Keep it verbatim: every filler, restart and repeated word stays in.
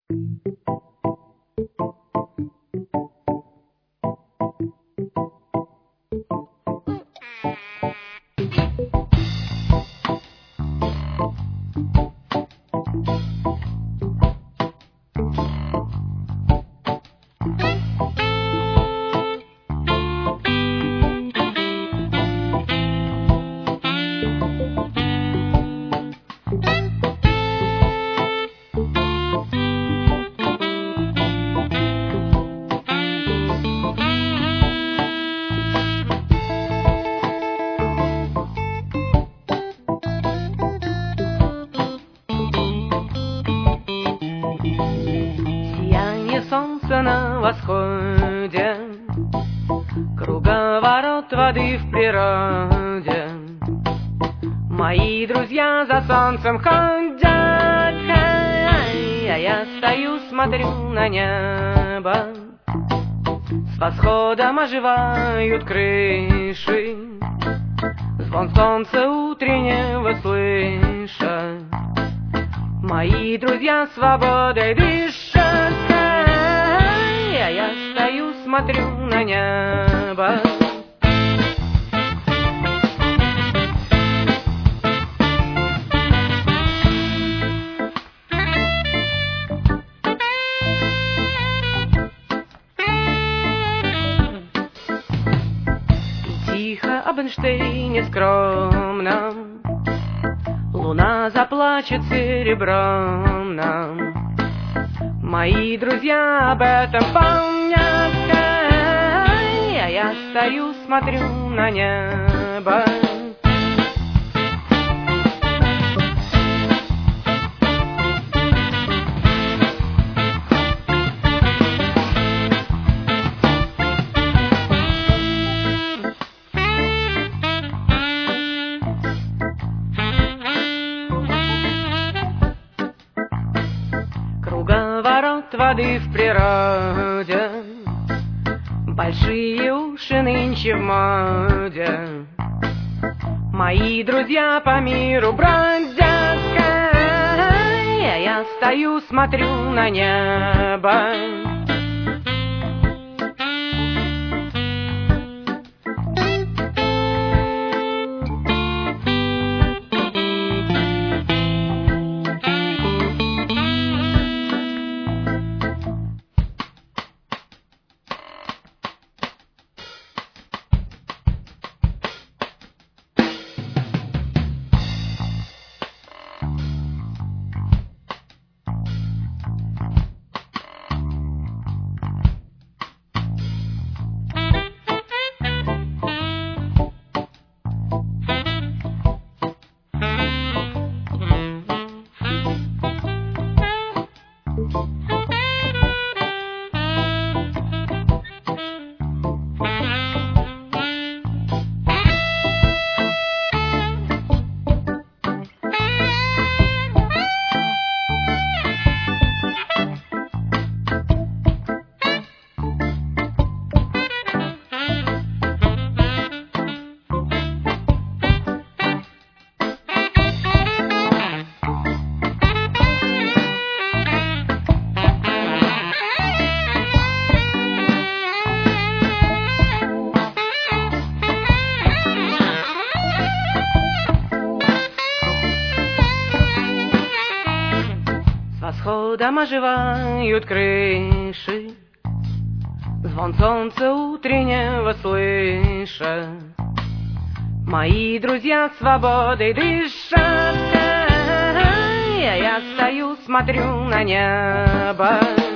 Солнце на восходе, круговорот воды в природе. Мои друзья за солнцем ходят, а я стою, смотрю на небо. С восходом оживают крыши, звон солнца утреннего слыша. Мои друзья свободой дышат, а я стою, смотрю на небо. И тихо об Эйнштейне скромном луна заплачет серебром нам. Мои друзья об этом помнят, а я стою, смотрю на небо. Круговорот воды в природе, большие уши нынче в моде. Мои друзья по миру бродят, а я стою, смотрю на небо. Восходом оживают крыши, звон солнца утреннего слыша. Мои друзья свободой дышат, а я стою, смотрю на небо.